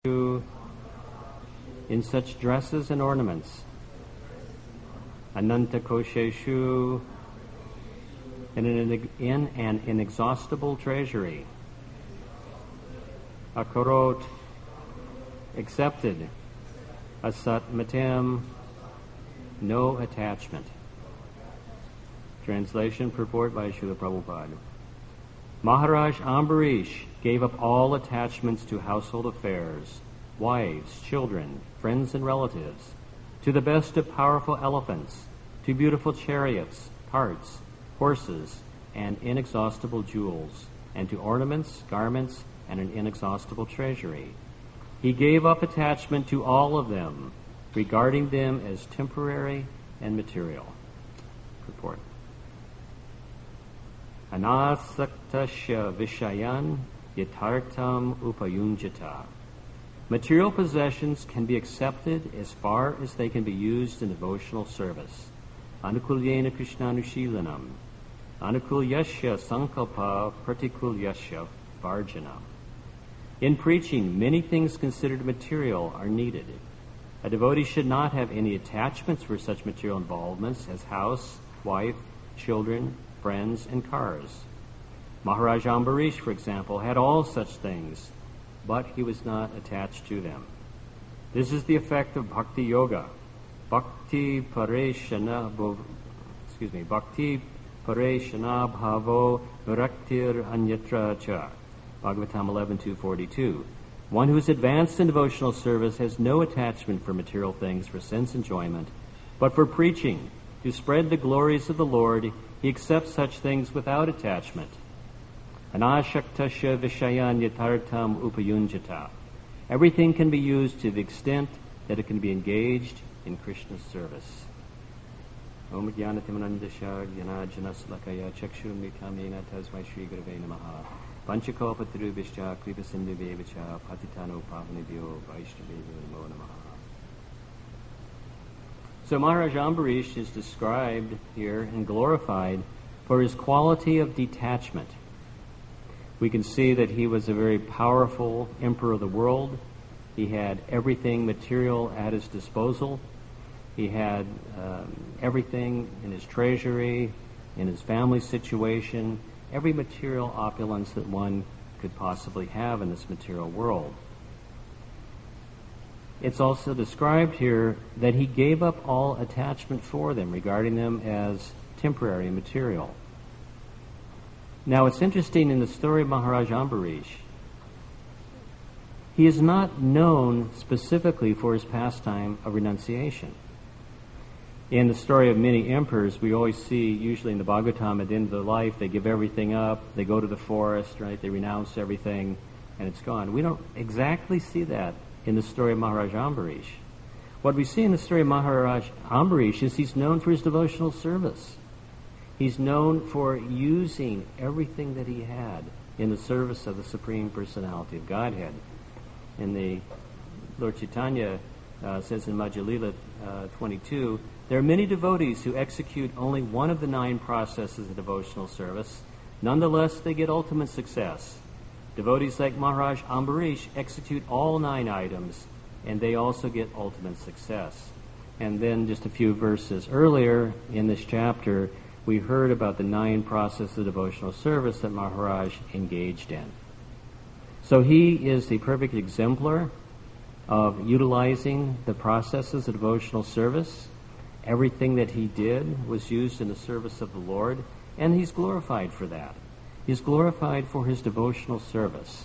in such dresses and ornaments. Ananta kosheshu, in an inexhaustible treasury. Akorot, accepted. Asat matem, no attachment. Translation, purport by Srila Prabhupada. Maharaj Ambarish gave up all attachments to household affairs, wives, children, friends, and relatives, to the best of powerful elephants, to beautiful chariots, carts, horses, and inexhaustible jewels, and to ornaments, garments, and an inexhaustible treasury. He gave up attachment to all of them, regarding them as temporary and material. Purport. Anasaktasya vishayan yatartam upayunjata. Material possessions can be accepted as far as they can be used in devotional service. Anukulyena krishnanushilanam. Anukulyasya sankalpa pratikulyasya varjanam. In preaching, many things considered material are needed. A devotee should not have any attachments for such material involvements as house, wife, children, friends, and cars. Maharaj Ambarish, for example, had all such things, but he was not attached to them. This is the effect of bhakti yoga. Bhakti pareshana bhavo viraktir anyatra cha. Bhagavatam 11.242. One who is advanced in devotional service has no attachment for material things for sense enjoyment, but for preaching, to spread the glories of the Lord, he accepts such things without attachment. Anashaktasya vishayan yatartam upayunjata. Everything can be used to the extent that it can be engaged in Krishna's service. Om Jnanatimanandasya Jnanajanasakaya Chakshurmikamena Tasmai Shri Gurave Namaha Panchakopatirubhishcha Kripasindhuvevacha Patitano Pavanibhyo Vaishnavebhyo Namo Namaha. So Maharaj Ambarish is described here and glorified for his quality of detachment. We can see that he was a very powerful emperor of the world. He had everything material at his disposal. He had everything in his treasury, in his family situation, every material opulence that one could possibly have in this material world. It's also described here that he gave up all attachment for them, regarding them as temporary and material. Now, it's interesting in the story of Maharaj Ambarish, he is not known specifically for his pastime of renunciation. In the story of many emperors, we always see, usually in the Bhagavatam, at the end of their life, they give everything up, they go to the forest, right? They renounce everything, and it's gone. We don't exactly see that in the story of Maharaj Ambarish. What we see in the story of Maharaj Ambarish is he's known for his devotional service. He's known for using everything that he had in the service of the Supreme Personality of Godhead. In the Lord Chaitanya says in Madhya Lila 22, there are many devotees who execute only one of the 9 processes of devotional service. Nonetheless, they get ultimate success. Devotees like Maharaj Ambarish execute all 9 items, and they also get ultimate success. And then just a few verses earlier in this chapter, we heard about the 9 processes of devotional service that Maharaj engaged in. So he is the perfect exemplar of utilizing the processes of devotional service. Everything that he did was used in the service of the Lord, and he's glorified for that. He's glorified for his devotional service.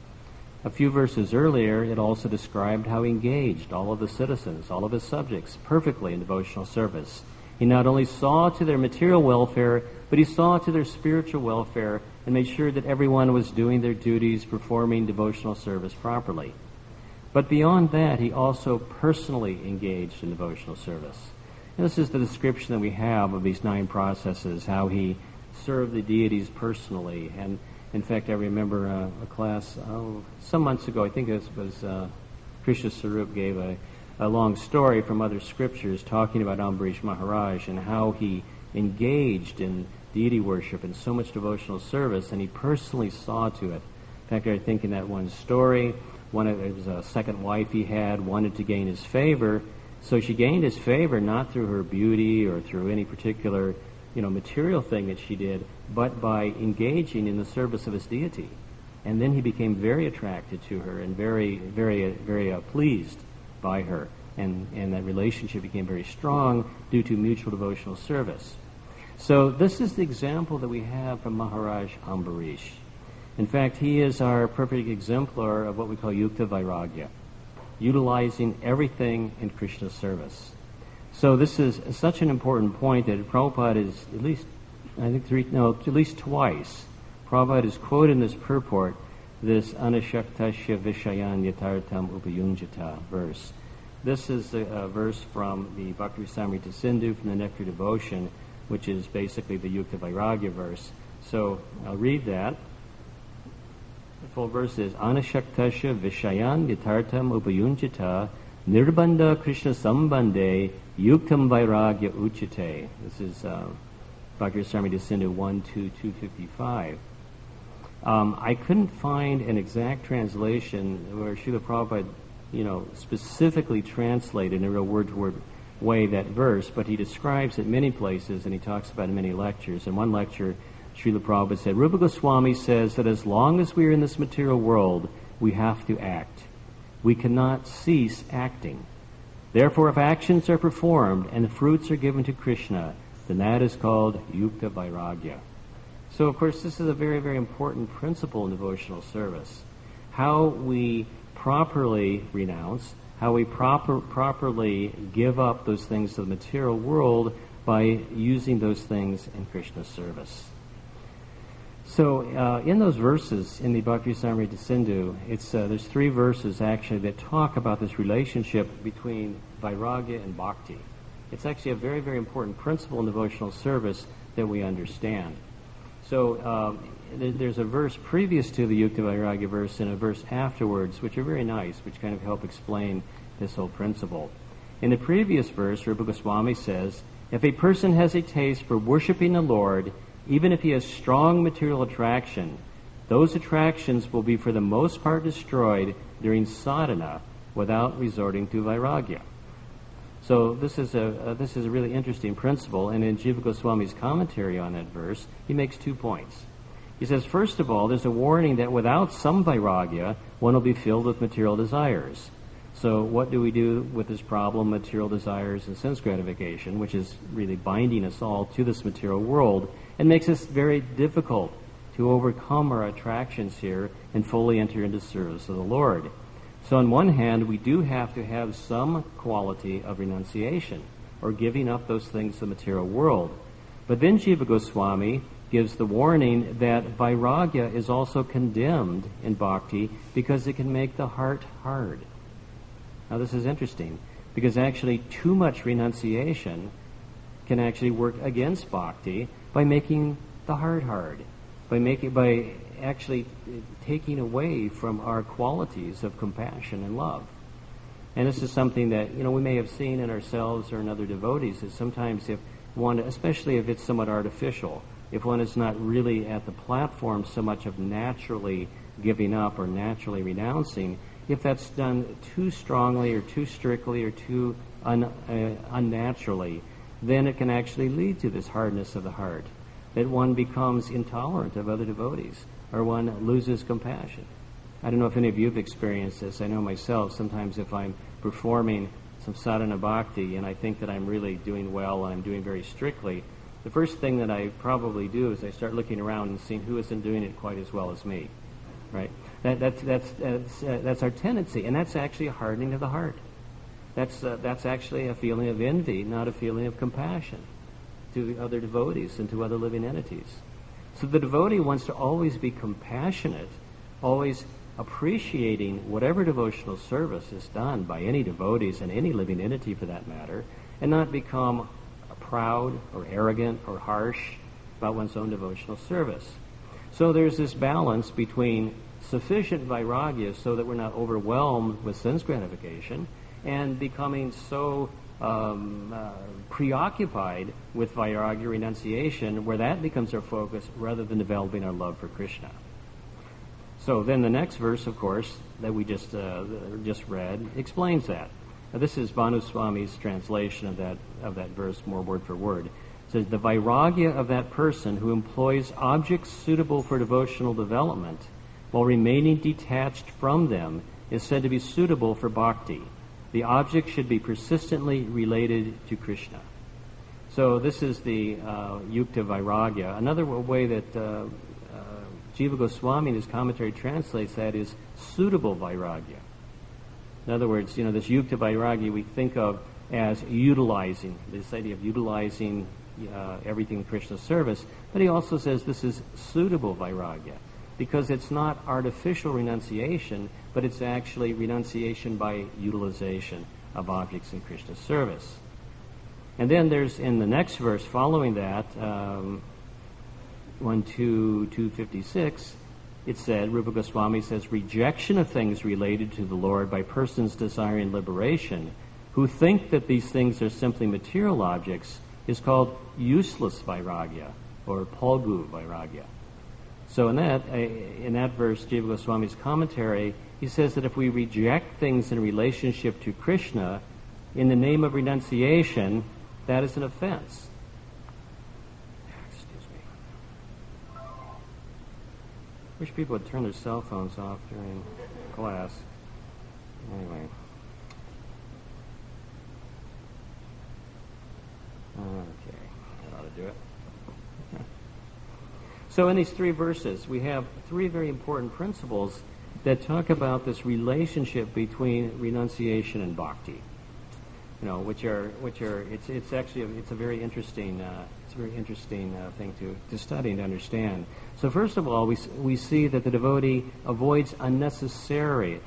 A few verses earlier, it also described how he engaged all of the citizens, all of his subjects, perfectly in devotional service. He not only saw to their material welfare, but he saw to their spiritual welfare and made sure that everyone was doing their duties, performing devotional service properly. But beyond that, he also personally engaged in devotional service. And this is the description that we have of these 9 processes, how he served the deities personally. And in fact, I remember a class some months ago, I think it was Krishna Sarup gave a long story from other scriptures talking about Ambarish Maharaj and how he engaged in deity worship and so much devotional service, and he personally saw to it. In fact, I think in that one story, It was a second wife he had, wanted to gain his favor. So she gained his favor not through her beauty or through any particular, material thing that she did, but by engaging in the service of his deity. And then he became very attracted to her and very, very, very pleased by her. And that relationship became very strong due to mutual devotional service. So this is the example that we have from Maharaj Ambarish. In fact, he is our perfect exemplar of what we call Yukta Vairagya, utilizing everything in Krishna's service. So this is such an important point that Prabhupada is at least twice, Prabhupada is quoted in this purport, this Anashaktasya Vishayan Yatartam Upayunjata verse. This is a verse from the Bhakti Rasamrita Sindhu, from the Nectar Devotion, which is basically the Yukta Vairagya verse. So I'll read that. The full verse is Anashaktasya Vishayan Yatartam Upayunjata Nirbandha Krishna Sambandhe Yuktam Vairagya Uchate. This is Bhakti Rasamrita Sindhu 1-2-255. I couldn't find an exact translation where Srila Prabhupada, specifically translated in a real word-to-word way that verse, but he describes it many places and he talks about it in many lectures. In one lecture, Srila Prabhupada said, Rupa Goswami says that as long as we are in this material world, we have to act. We cannot cease acting. Therefore, if actions are performed and the fruits are given to Krishna, then that is called Yukta Vairagya. So, of course, this is a very, very important principle in devotional service. How we properly renounce, how we properly give up those things to the material world by using those things in Krishna's service. So, in those verses in the Bhakti Rasamrita Sindhu, there's 3 verses actually that talk about this relationship between Vairagya and Bhakti. It's actually a very, very important principle in devotional service that we understand. So, there's a verse previous to the Yukta Vairagya verse and a verse afterwards, which are very nice, which kind of help explain this whole principle. In the previous verse, Rupa Goswami says, if a person has a taste for worshiping the Lord, even if he has strong material attraction, those attractions will be for the most part destroyed during sadhana without resorting to Vairagya. So this is a really interesting principle, and in Jiva Goswami's commentary on that verse, he makes 2 points. He says, first of all, there's a warning that without some Vairagya, one will be filled with material desires. So what do we do with this problem, material desires and sense gratification, which is really binding us all to this material world, and makes us very difficult to overcome our attractions here and fully enter into service of the Lord. So on one hand, we do have to have some quality of renunciation, or giving up those things to the material world. But then Jiva Goswami gives the warning that Vairagya is also condemned in bhakti because it can make the heart hard. Now this is interesting, because actually too much renunciation can actually work against bhakti by making the heart hard, by actually taking away from our qualities of compassion and love. And this is something that, we may have seen in ourselves or in other devotees, that sometimes if one, especially if it's somewhat artificial, if one is not really at the platform so much of naturally giving up or naturally renouncing, if that's done too strongly or too strictly or too unnaturally, then it can actually lead to this hardness of the heart, that one becomes intolerant of other devotees, or one loses compassion. I don't know if any of you have experienced this. I know myself, sometimes if I'm performing some sadhana bhakti and I think that I'm really doing well and I'm doing very strictly, the first thing that I probably do is I start looking around and seeing who isn't doing it quite as well as me, right? That's our tendency, and that's actually a hardening of the heart. That's actually a feeling of envy, not a feeling of compassion to other devotees and to other living entities. So the devotee wants to always be compassionate, always appreciating whatever devotional service is done by any devotees and any living entity for that matter, and not become proud or arrogant or harsh about one's own devotional service. So there's this balance between sufficient vairagya so that we're not overwhelmed with sense gratification and becoming so preoccupied with vairagya renunciation where that becomes our focus rather than developing our love for Krishna. So then the next verse, of course, that we just read explains that. Now, this is Bhanu Swami's translation of that verse, more word for word. It says, the vairagya of that person who employs objects suitable for devotional development while remaining detached from them is said to be suitable for bhakti. The object should be persistently related to Krishna. So this is the yukta vairagya. Another way that Jiva Goswami in his commentary translates that is suitable vairagya. In other words, this yukta vairagya we think of as utilizing, this idea of utilizing everything in Krishna's service, but he also says this is suitable vairagya, because it's not artificial renunciation, but it's actually renunciation by utilization of objects in Krishna's service. And then there's, in the next verse following that, 256, it said, Rupa Goswami says, rejection of things related to the Lord by persons desiring liberation, who think that these things are simply material objects, is called useless vairagya, or palgu vairagya. So in that verse, Jiva Goswami's commentary, he says that if we reject things in relationship to Krishna in the name of renunciation, that is an offense. Excuse me. Wish people would turn their cell phones off during class. Anyway. Okay, that ought to do it. So in these three verses, we have three very important principles that talk about this relationship between renunciation and bhakti. Which are it's actually a very interesting thing to study and to understand. So first of all, we see that the devotee avoids unnecessary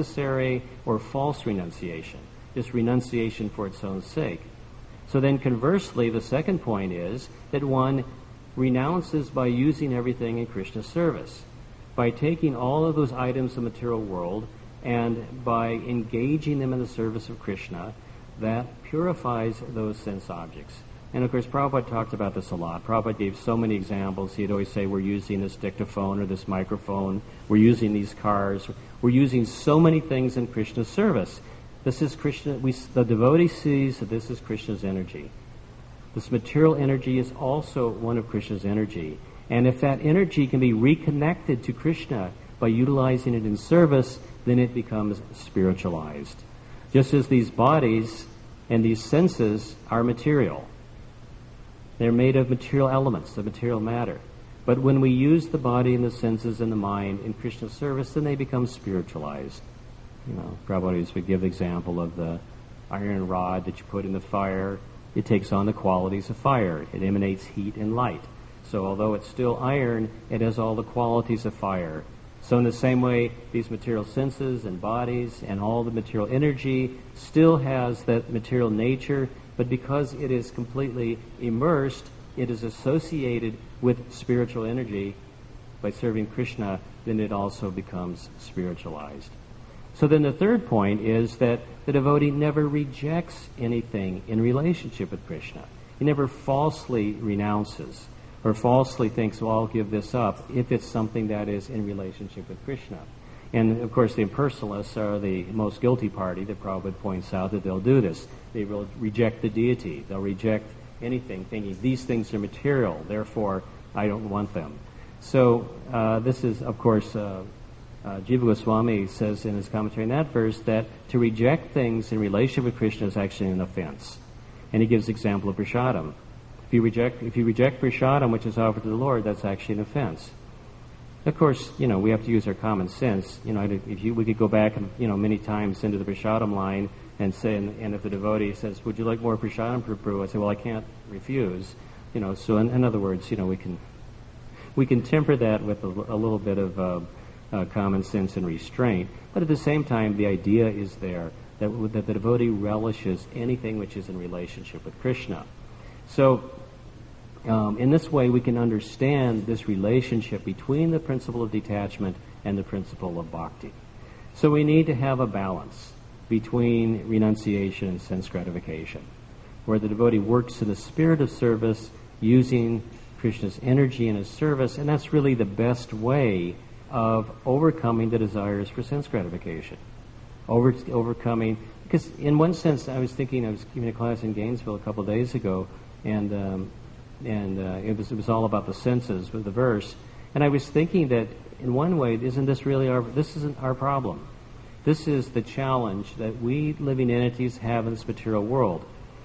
or false renunciation, just renunciation for its own sake. So then conversely, the second point is that one renounces by using everything in Krishna's service, by taking all of those items of the material world and by engaging them in the service of Krishna. That purifies those sense objects. And of course, Prabhupada talked about this a lot. Prabhupada gave so many examples. He'd always say, we're using this dictaphone or this microphone. We're using these cars. We're using so many things in Krishna's service. This is Krishna. The devotee sees that this is Krishna's energy. This material energy is also one of Krishna's energy. And if that energy can be reconnected to Krishna by utilizing it in service, then it becomes spiritualized. Just as these bodies and these senses are material. They're made of material elements, of material matter. But when we use the body and the senses and the mind in Krishna's service, then they become spiritualized. Prabhupada used to give the example of the iron rod that you put in the fire. It takes on the qualities of fire. It emanates heat and light. So although it's still iron, it has all the qualities of fire. So in the same way, these material senses and bodies and all the material energy still has that material nature, but because it is completely immersed, it is associated with spiritual energy. By serving Krishna, then it also becomes spiritualized. So then the third point is that the devotee never rejects anything in relationship with Krishna. He never falsely renounces or falsely thinks, well, I'll give this up if it's something that is in relationship with Krishna. And, of course, the impersonalists are the most guilty party that Prabhupada points out that they'll do this. They will reject the deity. They'll reject anything, thinking these things are material, therefore I don't want them. So this is, of course, Jiva Goswami says in his commentary in that verse that to reject things in relationship with Krishna is actually an offense. And he gives the example of prasadam. If you reject prasadam, which is offered to the Lord, that's actually an offense. Of course, we have to use our common sense. We could go back, many times into the prasadam line and say, and if the devotee says, "Would you like more prasadam, Prabhu?" I say, "Well, I can't refuse." So in other words, we can temper that with a little bit of common sense and restraint. But at the same time, the idea is there that the devotee relishes anything which is in relationship with Krishna. So in this way, we can understand this relationship between the principle of detachment and the principle of bhakti. So we need to have a balance between renunciation and sense gratification, where the devotee works in the spirit of service using Krishna's energy in his service, and that's really the best way of overcoming the desires for sense gratification. Overcoming, because in one sense, I was giving a class in Gainesville a couple of days ago, and it was all about the senses with the verse, and I was thinking that in one way, this isn't our problem. This is the challenge that we living entities have in this material world.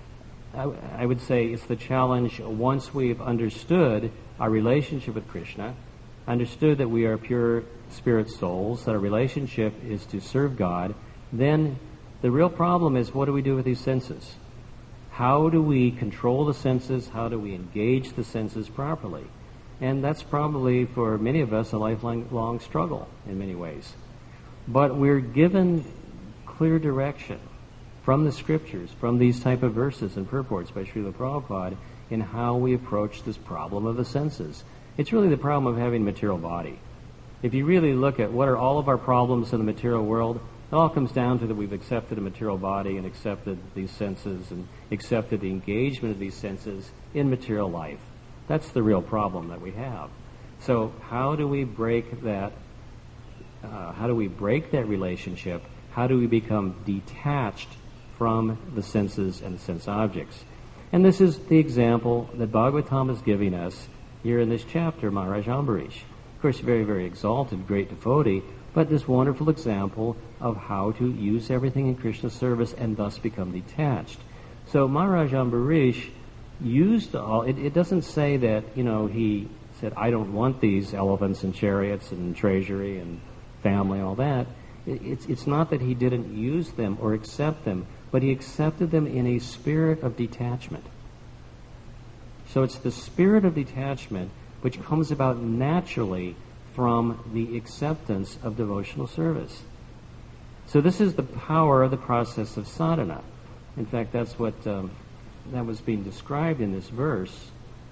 I would say it's the challenge once we've understood our relationship with Krishna, understood that we are pure spirit souls, that our relationship is to serve God, then the real problem is, what do we do with these senses? How do we control the senses? How do we engage the senses properly? And that's probably, for many of us, a lifelong struggle in many ways. But we're given clear direction from the scriptures, from these type of verses and purports by Srila Prabhupada, in how we approach this problem of the senses. It's really the problem of having a material body. If you really look at what are all of our problems in the material world, it all comes down to that we've accepted a material body and accepted these senses and accepted the engagement of these senses in material life. That's the real problem that we have. So how do we break that? How do we break that relationship? How do we become detached from the senses and the sense objects? And this is the example that Bhagavatam is giving us here in this chapter, Maharaj Ambarish. Of course, very, very exalted, great devotee, but this wonderful example of how to use everything in Krishna's service and thus become detached. So Maharaj Ambarish used all, it doesn't say that, he said, I don't want these elephants and chariots and treasury and family and all that. It's not that he didn't use them or accept them, but he accepted them in a spirit of detachment. So it's the spirit of detachment which comes about naturally from the acceptance of devotional service. So this is the power of the process of sadhana. In fact, that's what that was being described in this verse.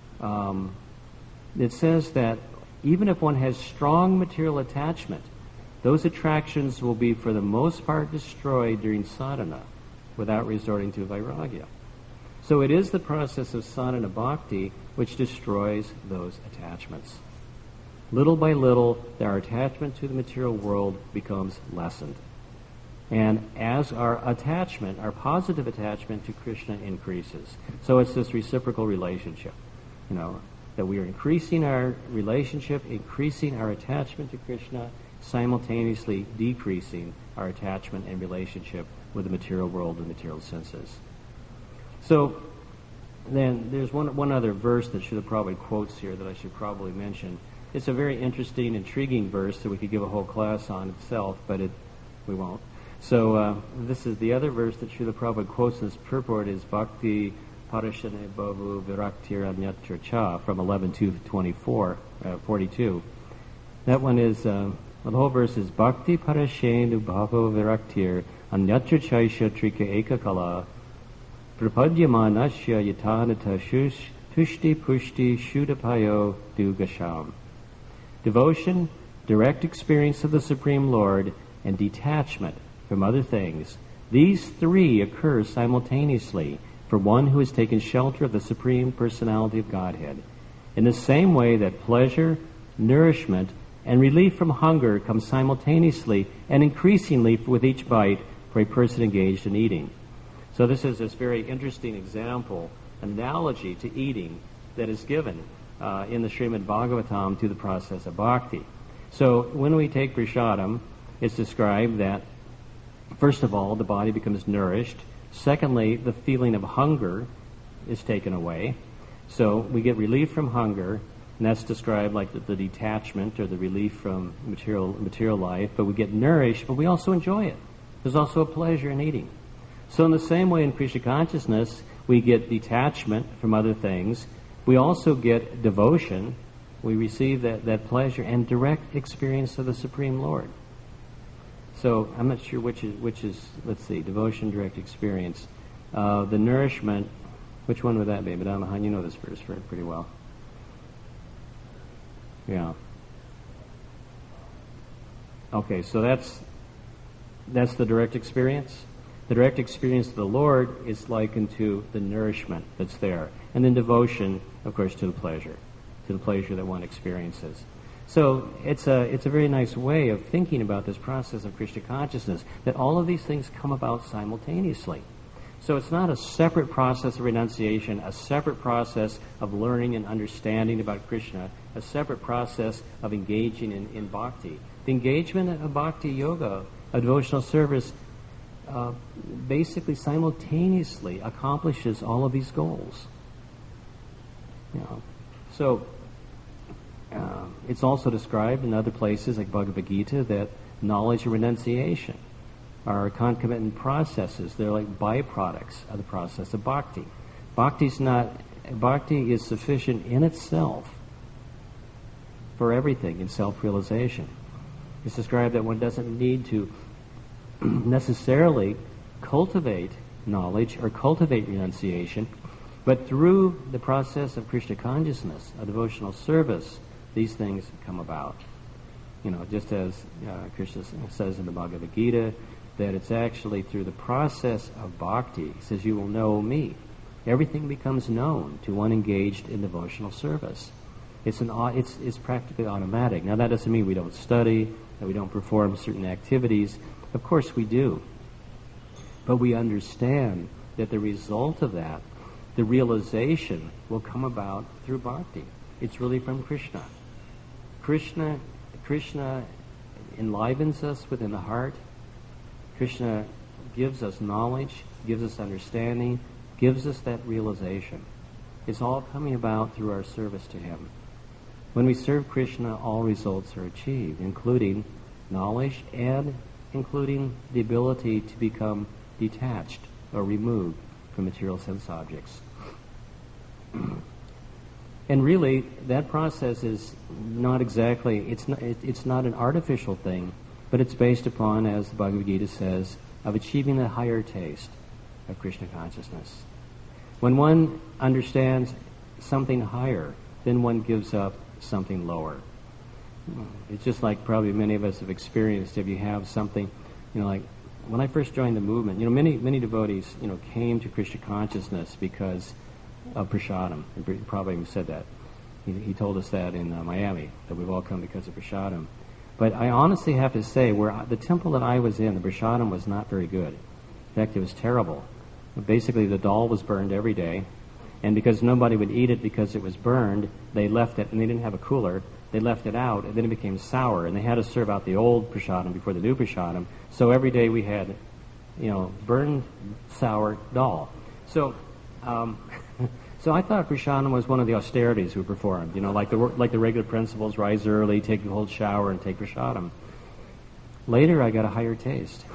It says that even if one has strong material attachment, those attractions will be for the most part destroyed during sadhana without resorting to vairagya. So it is the process of sadhana bhakti which destroys those attachments. Little by little, our attachment to the material world becomes lessened. And as our attachment, our positive attachment to Krishna increases. So it's this reciprocal relationship, that we are increasing our relationship, increasing our attachment to Krishna, simultaneously decreasing our attachment and relationship with the material world and material senses. So then there's one other verse that Srila Prabhupada quotes here that I should probably mention. It's a very interesting, intriguing verse that we could give a whole class on itself, but we won't. So this is the other verse that Srila Prabhupada quotes in this purport is Bhakti Parashane Bhavu Viraktir Anyatra Cha from 11:2-24, That one is, the whole verse is Bhakti Parashane Bhavu Viraktir Anyatra Chaisha Trika Ekakala Prapadyamanasya Yatanata Tushti Pushti Shudapayo Dugasham. Devotion, direct experience of the Supreme Lord, and detachment from other things. These three occur simultaneously for one who has taken shelter of the Supreme Personality of Godhead. In the same way that pleasure, nourishment, and relief from hunger come simultaneously and increasingly with each bite for a person engaged in eating. So this is this very interesting example, analogy to eating that is given in the Srimad Bhagavatam to the process of bhakti. So when we take prasadam, it's described that, first of all, the body becomes nourished. Secondly, the feeling of hunger is taken away. So we get relief from hunger, and that's described like the detachment or the relief from material life. But we get nourished, but we also enjoy it. There's also a pleasure in eating. So in the same way in Krishna consciousness, we get detachment from other things. We also get devotion. We receive that pleasure and direct experience of the Supreme Lord. So I'm not sure which is let's see, devotion, direct experience. The nourishment, which one would that be? Madame Mahan, you know this verse pretty well. Yeah. Okay, so that's the direct experience. The direct experience of the Lord is likened to the nourishment that's there. And then devotion, of course, to the pleasure that one experiences. So it's a very nice way of thinking about this process of Krishna consciousness, that all of these things come about simultaneously. So it's not a separate process of renunciation, a separate process of learning and understanding about Krishna, a separate process of engaging in bhakti. The engagement of bhakti yoga, a devotional service, basically simultaneously accomplishes all of these goals. So it's also described in other places like Bhagavad Gita that knowledge and renunciation are concomitant processes. They're like byproducts of the process of bhakti. Bhakti is sufficient in itself for everything in self-realization. It's described that one doesn't need to necessarily cultivate knowledge or cultivate renunciation, but through the process of Krishna consciousness, a devotional service, these things come about. Just as Krishna says in the Bhagavad Gita, that it's actually through the process of bhakti. He says, you will know me. Everything becomes known to one engaged in devotional service. It's practically automatic. Now, that doesn't mean we don't study, that we don't perform certain activities. Of course we do. But we understand that the result of that, the realization, will come about through bhakti. It's really from Krishna. Krishna enlivens us within the heart. Krishna gives us knowledge, gives us understanding, gives us that realization. It's all coming about through our service to Him. When we serve Krishna, all results are achieved, including knowledge and including the ability to become detached or removed from material sense objects. And really, that process is not exactly, it's not an artificial thing, but it's based upon, as the Bhagavad Gita says, of achieving the higher taste of Krishna consciousness. When one understands something higher, then one gives up something lower. It's just like probably many of us have experienced. If you have something, like when I first joined the movement, many devotees, came to Krishna consciousness because of prasadam. He probably even said that. He told us that in Miami, that we've all come because of prasadam. But I honestly have to say, the temple that I was in, the prasadam was not very good. In fact, it was terrible. Basically, the dal was burned every day, and because nobody would eat it because it was burned, they left it, and they didn't have a cooler. They left it out, and then it became sour, and they had to serve out the old prasadam before the new prasadam. So every day we had, burned sour dal. So, so I thought prasadam was one of the austerities we performed. Like the regular principles: rise early, take a cold shower, and take prasadam. Later, I got a higher taste.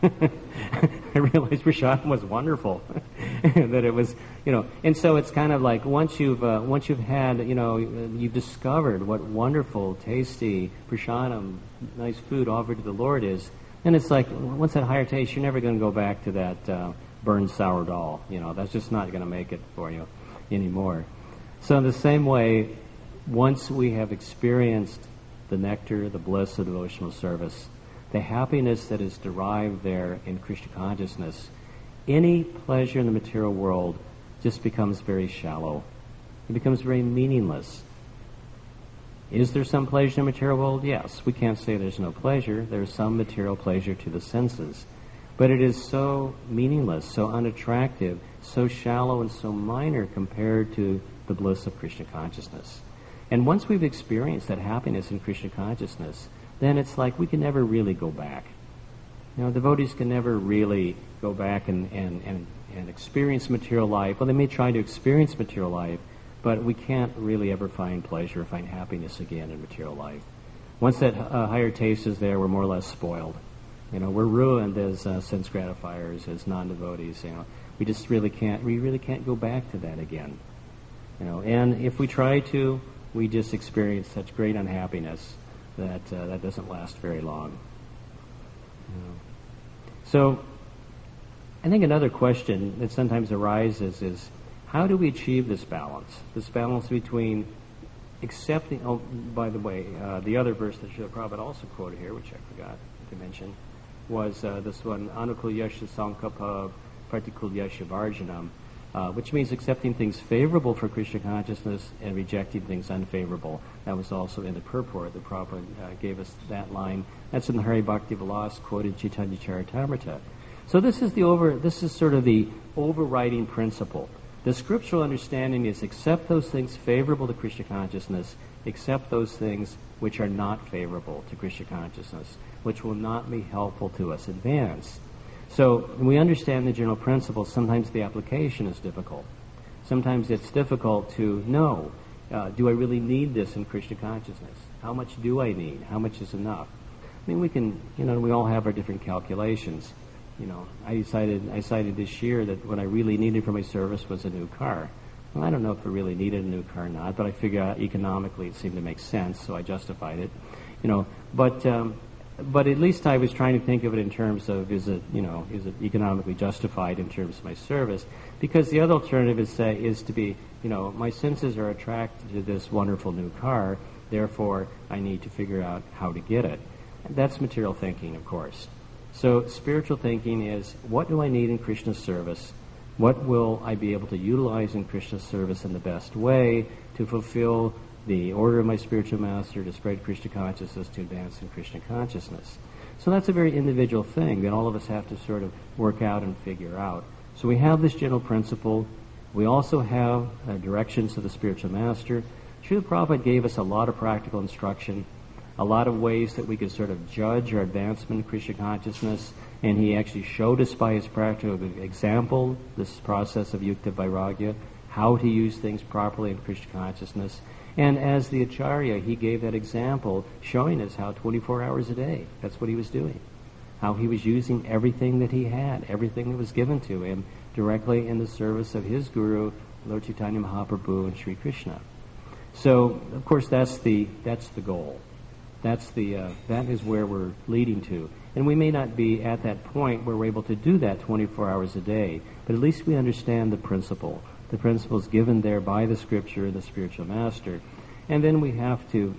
I realized prasadam was wonderful. That it was, and so it's kind of like once you've had, you've discovered what wonderful, tasty prasadam, nice food offered to the Lord is, and it's like once that higher taste, you're never going to go back to that burned sour dal. That's just not going to make it for you anymore. So in the same way, once we have experienced the nectar, the bliss of devotional service, the happiness that is derived there in Krishna consciousness, any pleasure in the material world just becomes very shallow. It becomes very meaningless. Is there some pleasure in the material world? Yes. We can't say there's no pleasure. There's some material pleasure to the senses. But it is so meaningless, so unattractive, so shallow and so minor compared to the bliss of Krishna consciousness. And once we've experienced that happiness in Krishna consciousness, then it's like we can never really go back. Devotees can never really go back and experience material life. Well, they may try to experience material life, but we can't really ever find pleasure, find happiness again in material life. Once that higher taste is there, we're more or less spoiled. We're ruined as sense gratifiers, as non-devotees. We really can't go back to that again. And if we try to, we just experience such great unhappiness that doesn't last very long. So, I think another question that sometimes arises is, how do we achieve this balance? This balance between accepting. Oh, by the way, the other verse that Srila Prabhupada also quoted here, which I forgot to mention, was this one: Anukul Yasha Sankapa Partikul Yasha Varjanam. which means accepting things favorable for Krishna consciousness and rejecting things unfavorable. That was also in the purport. The Prabhupada gave us that line. That's in the Hari Bhakti Vilas quoted Chaitanya Charitamrita. So this is sort of the overriding principle. The scriptural understanding is accept those things favorable to Krishna consciousness, accept those things which are not favorable to Krishna consciousness, which will not be helpful to us advance. So when we understand the general principles, sometimes the application is difficult. Sometimes it's difficult to know, do I really need this in Krishna consciousness? How much do I need? How much is enough? I mean, we can, we all have our different calculations. I decided this year that what I really needed for my service was a new car. Well, I don't know if I really needed a new car or not, but I figured out economically it seemed to make sense, so I justified it. But at least I was trying to think of it in terms of is it economically justified in terms of my service? Because the other alternative is to be, my senses are attracted to this wonderful new car, therefore I need to figure out how to get it. And that's material thinking, of course. So spiritual thinking is, what do I need in Krishna's service? What will I be able to utilize in Krishna's service in the best way to fulfill the order of my spiritual master, to spread Krishna consciousness, to advance in Krishna consciousness? So that's a very individual thing that all of us have to sort of work out and figure out. So we have this general principle. We also have directions of the spiritual master. Srila Prabhupada gave us a lot of practical instruction, a lot of ways that we could sort of judge our advancement in Krishna consciousness, and he actually showed us by his practical example, this process of yukta vairagya, how to use things properly in Krishna consciousness. And as the Acharya, he gave that example, showing us how 24 hours a day, that's what he was doing. How he was using everything that he had, everything that was given to him, directly in the service of his guru, Lord Chaitanya Mahaprabhu and Sri Krishna. So, of course, that's the goal. That is where we're leading to. And we may not be at that point where we're able to do that 24 hours a day, but at least we understand the principle. The principle is given there by the scripture, the spiritual master. And then we have to,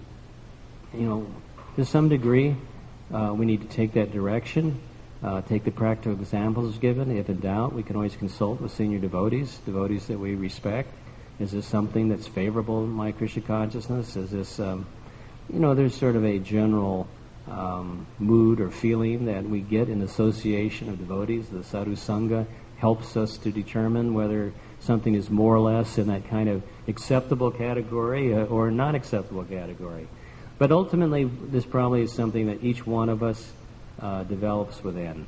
to some degree, we need to take that direction, take the practical examples given. If in doubt, we can always consult with senior devotees that we respect. Is this something that's favorable in my Krishna consciousness? Is this... there's sort of a general mood or feeling that we get in association of devotees. The sadhu sangha helps us to determine whether something is more or less in that kind of acceptable category or not acceptable category. But ultimately, this probably is something that each one of us develops within.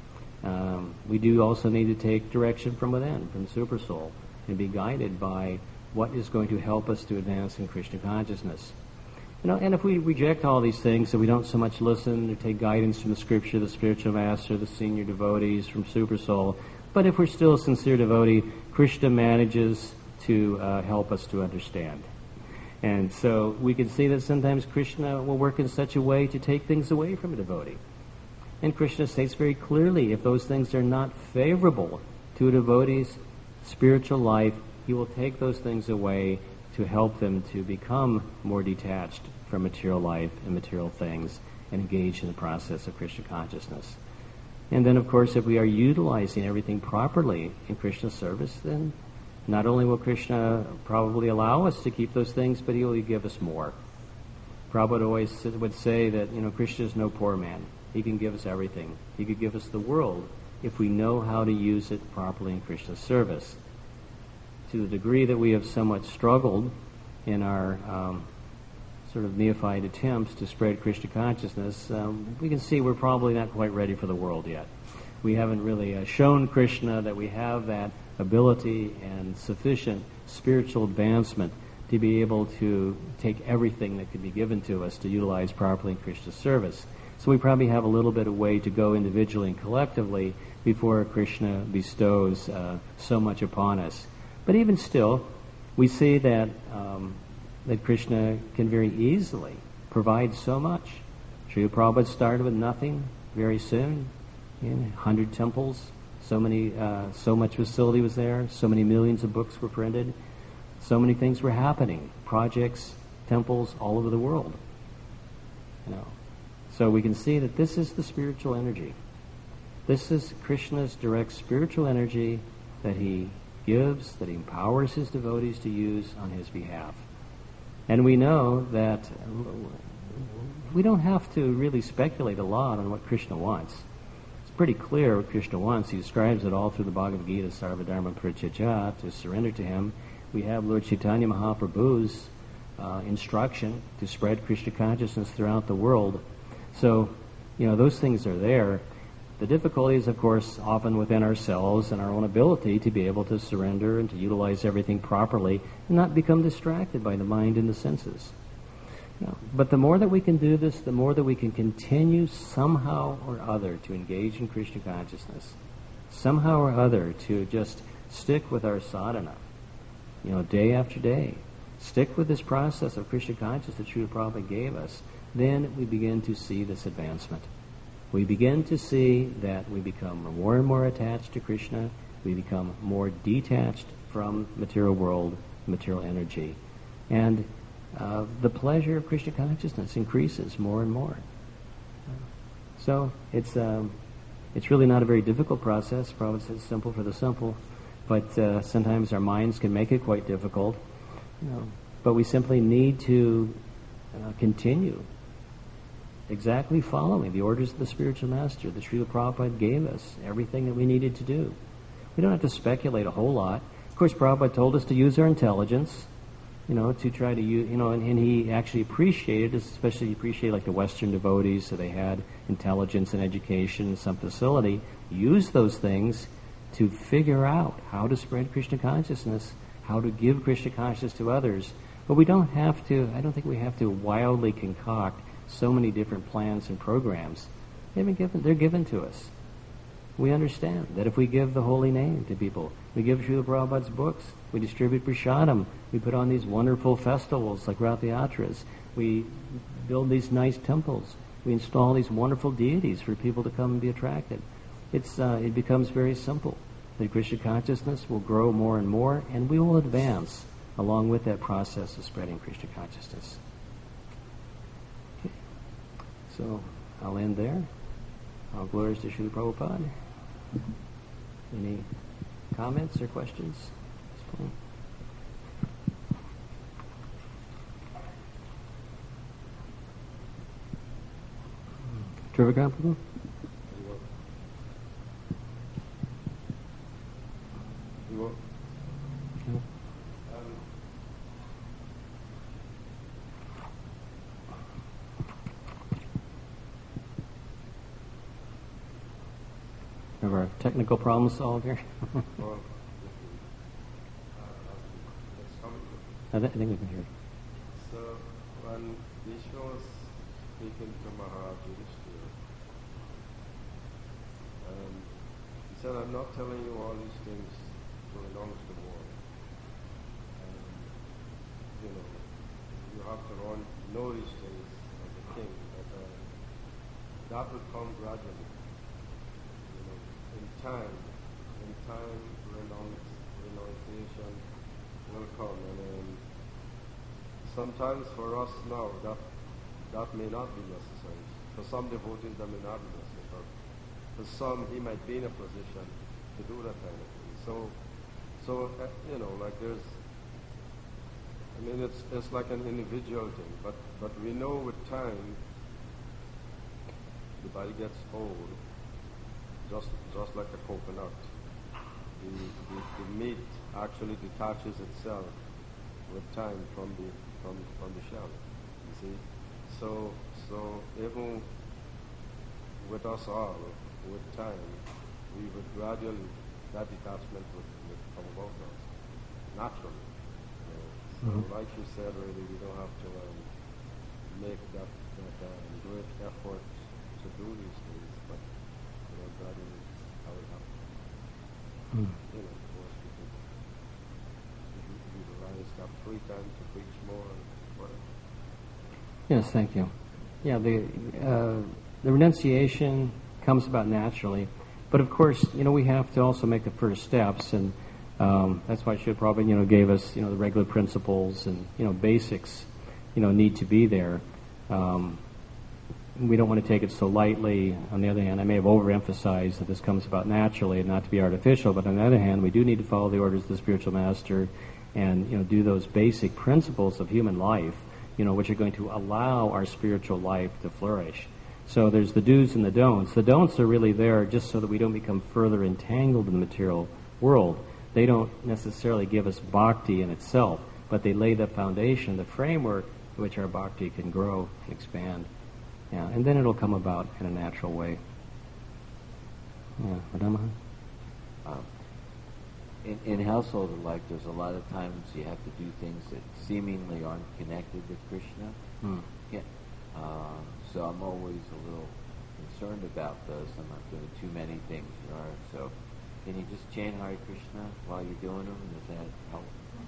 We do also need to take direction from within, from Super Soul, and be guided by what is going to help us to advance in Krishna consciousness. And if we reject all these things, so we don't so much listen or take guidance from the scripture, the spiritual master, the senior devotees, from Super Soul, but if we're still a sincere devotee, Krishna manages to help us to understand. And so we can see that sometimes Krishna will work in such a way to take things away from a devotee. And Krishna states very clearly, if those things are not favorable to a devotee's spiritual life, he will take those things away to help them to become more detached from material life and material things and engage in the process of Krishna consciousness. And then, of course, if we are utilizing everything properly in Krishna's service, then not only will Krishna probably allow us to keep those things, but he will give us more. Prabhupada always would say that, Krishna is no poor man. He can give us everything. He could give us the world if we know how to use it properly in Krishna's service. To the degree that we have somewhat struggled in our sort of neophyte attempts to spread Krishna consciousness, we can see we're probably not quite ready for the world yet. We haven't really shown Krishna that we have that ability and sufficient spiritual advancement to be able to take everything that could be given to us to utilize properly in Krishna's service. So we probably have a little bit of way to go individually and collectively before Krishna bestows so much upon us. But even still, we see that that Krishna can very easily provide so much. Srila Prabhupada started with nothing very soon. 100 temples, so much facility was there, so many millions of books were printed, so many things were happening, projects, temples all over the world. So we can see that this is the spiritual energy. This is Krishna's direct spiritual energy that he gives, that he empowers his devotees to use on his behalf. And we know that we don't have to really speculate a lot on what Krishna wants. It's pretty clear what Krishna wants. He describes it all through the Bhagavad Gita, Sarvadharma Parityajya, to surrender to him. We have Lord Chaitanya Mahaprabhu's instruction to spread Krishna consciousness throughout the world. So, those things are there. The difficulty is, of course, often within ourselves and our own ability to be able to surrender and to utilize everything properly and not become distracted by the mind and the senses. But the more that we can do this, the more that we can continue somehow or other to engage in Krishna consciousness, somehow or other to just stick with our sadhana, day after day. Stick with this process of Krishna consciousness that Srila Prabhupada gave us. Then we begin to see this advancement. We begin to see that we become more and more attached to Krishna. We become more detached from material world, material energy. And the pleasure of Krishna consciousness increases more and more. So it's really not a very difficult process. Prabhupada says simple for the simple. But sometimes our minds can make it quite difficult. But we simply need to continue exactly following the orders of the spiritual master that Srila Prabhupada gave us, everything that we needed to do. We don't have to speculate a whole lot. Of course, Prabhupada told us to use our intelligence, to try to use, and he actually appreciated, especially he appreciated like the Western devotees, so they had intelligence and education and some facility, use those things to figure out how to spread Krishna consciousness, how to give Krishna consciousness to others. But we don't have to, I don't think we have to wildly concoct so many different plans and programs. They're given to us. We understand that if we give the holy name to people, we give Srila Prabhupada's books, we distribute prasadam, we put on these wonderful festivals like Rath Yatras, we build these nice temples, we install these wonderful deities for people to come and be attracted. It becomes very simple. The Krishna consciousness will grow more and more, and we will advance along with that process of spreading Krishna consciousness. Okay. So I'll end there. All glories to Srila Prabhupada. Any comments or questions? Trivia Prabhu? Have our technical problems solved here? I think we can hear it. So, when Vishnu was speaking to Maharaj Yudhishthira, he said, I'm not telling you all these things to announce the war. You have to know these things as a king, but that will come gradually. In time, renunciation will come, and sometimes for us now that may not be necessary. For some devotees that may not be necessary, but for some he might be in a position to do that kind of thing. So like it's like an individual thing, but we know with time the body gets old. Just like a coconut, the meat actually detaches itself with time from the shell. You see, so even with us all, with time, we would gradually that detachment would come about us naturally. So, like you said, really, we don't have to make that great effort to do these things, but. Gradually, how it happens. Of course, we utilize that free time to preach more and whatever. Yes, thank you. Yeah, the renunciation comes about naturally, but of course, we have to also make the first steps, and that's why Srila Prabhupada, gave us, the regular principles and, basics, need to be there. we don't want to take it so lightly. On the other hand, I may have overemphasized that this comes about naturally and not to be artificial, but on the other hand, we do need to follow the orders of the spiritual master and do those basic principles of human life, which are going to allow our spiritual life to flourish. So there's the do's and the don'ts. The don'ts are really there just so that we don't become further entangled in the material world. They don't necessarily give us bhakti in itself, but they lay the foundation, the framework in which our bhakti can grow and expand. Yeah, and then it'll come about in a natural way. Yeah, Madama? In household life, there's a lot of times you have to do things that seemingly aren't connected with Krishna. Yeah. So I'm always a little concerned about those. I'm not doing too many things, So can you just chant Hare Krishna while you're doing them? Does that help?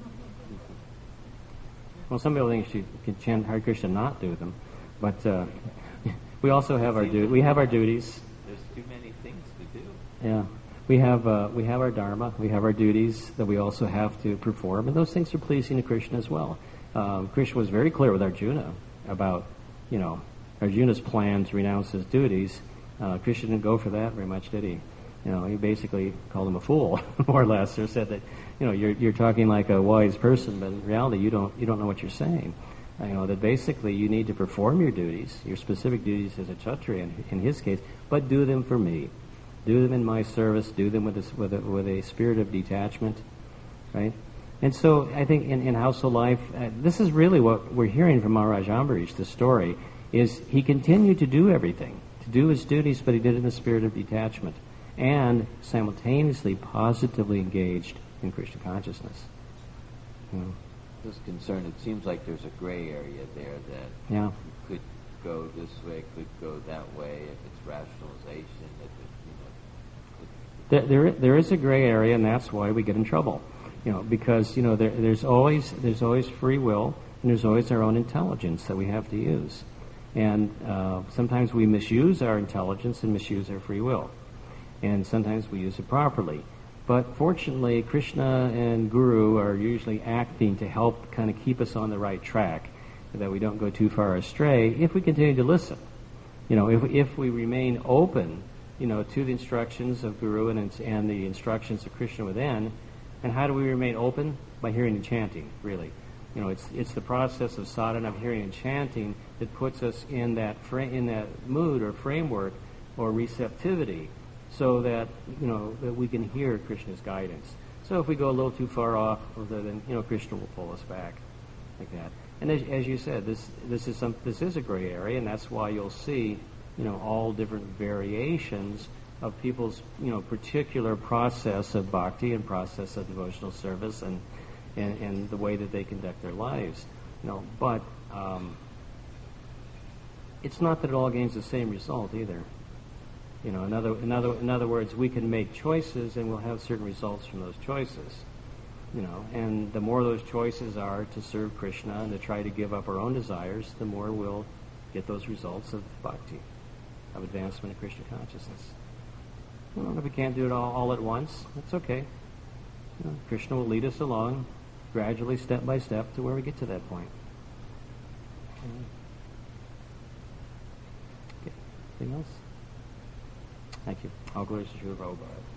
Well, some people think you can chant Hare Krishna and not do them, but we also have we have our duties. There's too many things to do. Yeah. We have our dharma, we have our duties that we also have to perform, and those things are pleasing to Krishna as well. Krishna was very clear with Arjuna about, Arjuna's plan to renounce his duties. Krishna didn't go for that very much, did he? He basically called him a fool, more or less, or said that, you're talking like a wise person, but in reality you don't know what you're saying. That basically you need to perform your duties, your specific duties as a Kshatriya in his case, but do them for me. Do them in my service. Do them with a spirit of detachment, right? And so I think in household life, this is really what we're hearing from Maharaj Ambarish. The story is he continued to do everything, to do his duties, but he did it in a spirit of detachment, and simultaneously positively engaged in Krishna consciousness. Just concerned. It seems like there's a gray area there that could go this way, could go that way. If it's rationalization, There is a gray area, and that's why we get in trouble. Because there's always free will, and there's always our own intelligence that we have to use, and sometimes we misuse our intelligence and misuse our free will, and sometimes we use it properly. But fortunately, Krishna and Guru are usually acting to help kind of keep us on the right track, so that we don't go too far astray if we continue to listen. If we remain open to the instructions of Guru and the instructions of Krishna within. And how do we remain open? By hearing and chanting, really. It's the process of sadhana, of hearing and chanting, that puts us in that mood or framework or receptivity, so that that we can hear Krishna's guidance. So if we go a little too far off, then Krishna will pull us back, like that. And as you said, this is a gray area, and that's why you'll see all different variations of people's, particular process of bhakti and process of devotional service and the way that they conduct their lives. But it's not that it all gains the same result either. In other words, we can make choices and we'll have certain results from those choices. And the more those choices are to serve Krishna and to try to give up our own desires, the more we'll get those results of bhakti, of advancement of Krishna consciousness. If we can't do it all at once, that's okay. Krishna will lead us along, gradually, step by step, to where we get to that point. Okay. Anything else? Thank you. All glories to Srila Prabhupada.